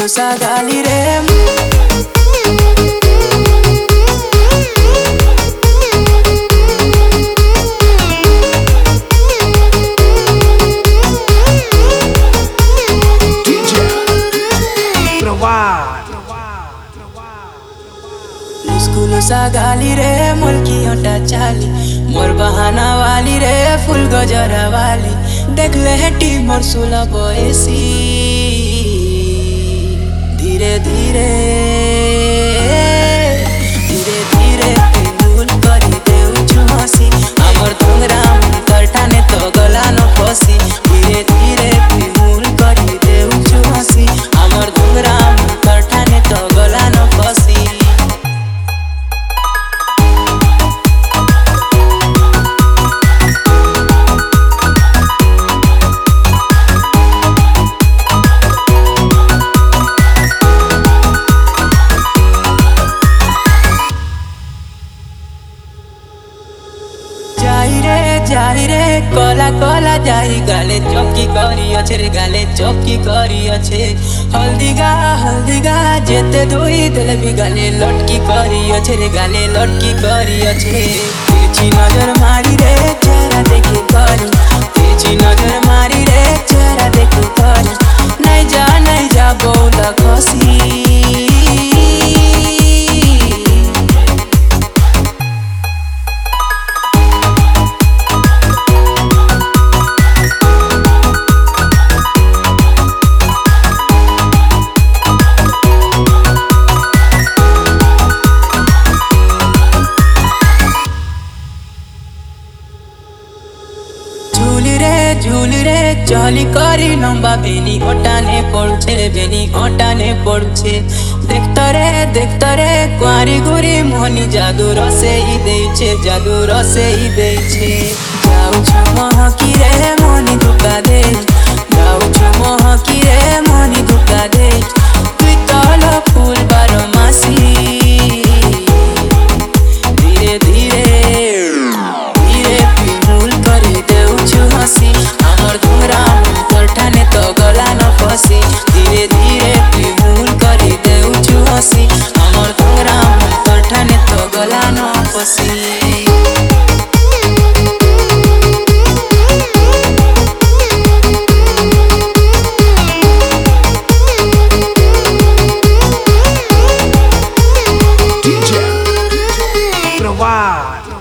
sagali re school Sagalee रे मुल्की ओटा चाली मोर बहाना वाली रे फुल गजरा वाली देख ले हेटी मोर सुला बयसी धीरे धीरे धीरे धीरे भूल करी देउछु हसी हमर तोंगरा अंतर ठाने तो गला न फसी धीरे धीरे भूल करी देउछु हसी हमर तोंगरा अंतर ठाने तो गला न फसी जाई रे कला कला जाई गाले चौकी करी अच्छे रे गाले चौकी करी अच्छे हल्दी गा जेते धोई दिल भी गाले लटकी करी अच्छे रे गाले लटकी करी अच्छे तिरछी नजर मारी रे चेहरा देखे करी तिरछी नजर मारी रे चेहरा देखे करी नहीं जा बोला खसी झूल रे चली करी लंबा बेनी हटाने पड़छे रे बेनी हटाने पड़छे देखता रे कुआरी गुरी मोहनी जादू रसे ही देछे जाऊ छु महकी रे मोहनी धोखा दे जाऊ छु महकी रे मोहनी धोखा दे तुई तल फूल बारो मासी धीरे धीरे भूल करी देउछु हसी हमर तोंगरा अंतर ठाने तो गला न फसी धीरे धीरे भूल करी देउछु हसी हमर तोंगरा अंतर ठाने तो गला न फसी DJ Provar